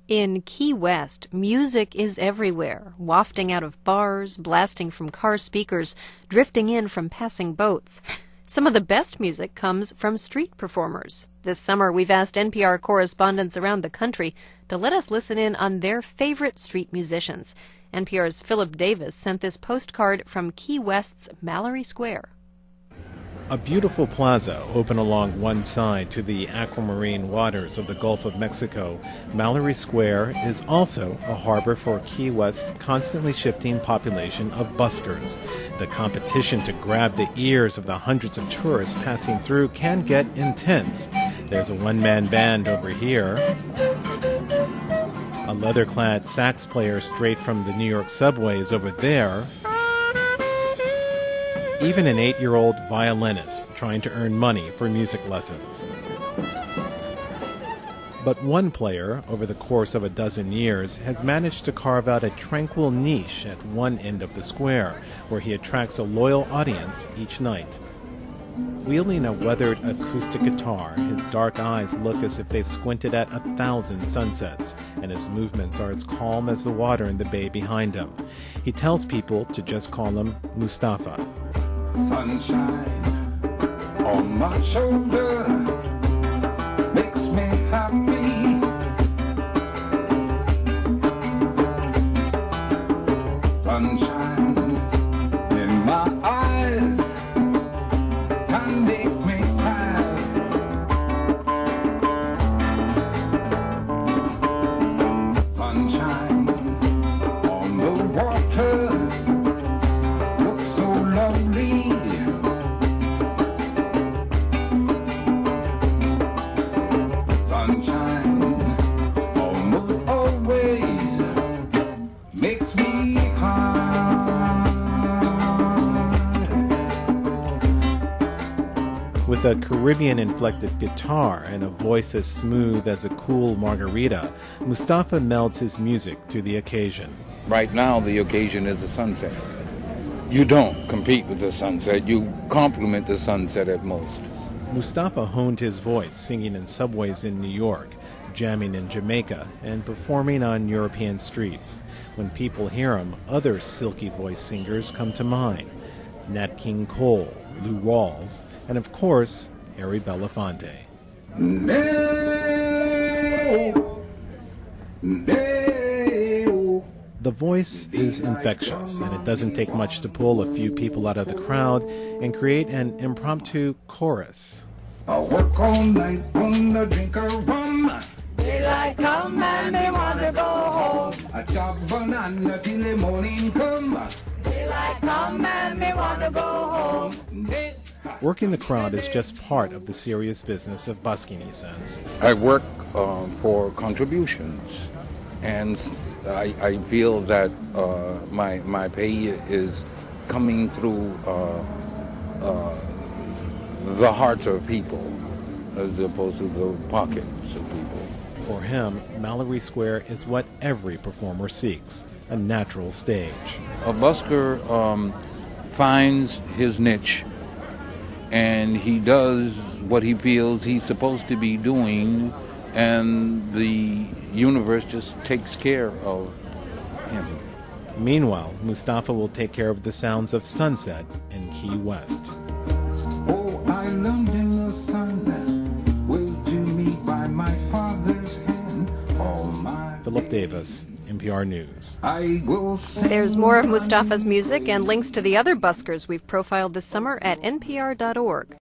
In Key West, music is everywhere, wafting out of bars, blasting from car speakers, drifting in from passing boats. Some of the best music comes from street performers. This summer, we've asked NPR correspondents around the country to let us listen in on their favorite street musicians. NPR's Philip Davis sent this postcard from Key West's Mallory Square. A beautiful plaza open along one side to the aquamarine waters of the Gulf of Mexico, Mallory Square is also a harbor for Key West's constantly shifting population of buskers. The competition to grab the ears of the hundreds of tourists passing through can get intense. There's a one-man band over here, a leather-clad sax player straight from the New York subways over there, even an 8-year-old violinist trying to earn money for music lessons. But one player, over the course of a dozen years, has managed to carve out a tranquil niche at one end of the square, where he attracts a loyal audience each night. Wielding a weathered acoustic guitar, his dark eyes look as if they've squinted at 1,000 sunsets, and his movements are as calm as the water in the bay behind him. He tells people to just call him Mustafa. Sunshine on my shoulder makes me happy. Sunshine in my eyes can make me cry. Sunshine on the water looks so lovely. Sunshine almost always makes me cry. With a Caribbean-inflected guitar and a voice as smooth as a cool margarita, Mustafa melds his music to the occasion. Right now, the occasion is the sunset. You don't compete with the sunset. You complement the sunset at most. Mustafa honed his voice singing in subways in New York, jamming in Jamaica, and performing on European streets. When people hear him, other silky-voiced singers come to mind. Nat King Cole, Lou Rawls, and of course, Harry Belafonte. The voice is infectious, and it doesn't take much to pull a few people out of the crowd and create an impromptu chorus. I work all night on a drink of rum. Daylight come and they want to go home. I chop banana till the morning come. Daylight come and they want to go home. Working the crowd is just part of the serious business of busking, he says. I work for contributions, and I feel that my pay is coming through the hearts of people as opposed to the pockets of people. For him, Mallory Square is what every performer seeks, a natural stage. A busker finds his niche, and he does what he feels he's supposed to be doing, and the universe just takes care of him. Meanwhile, Mustafa will take care of the sounds of sunset in Key West. Oh, I learned in the sun that was to me by my father's hand. All my Philip Davis, NPR News. I will sing. There's more of Mustafa's music and links to the other buskers we've profiled this summer at npr.org.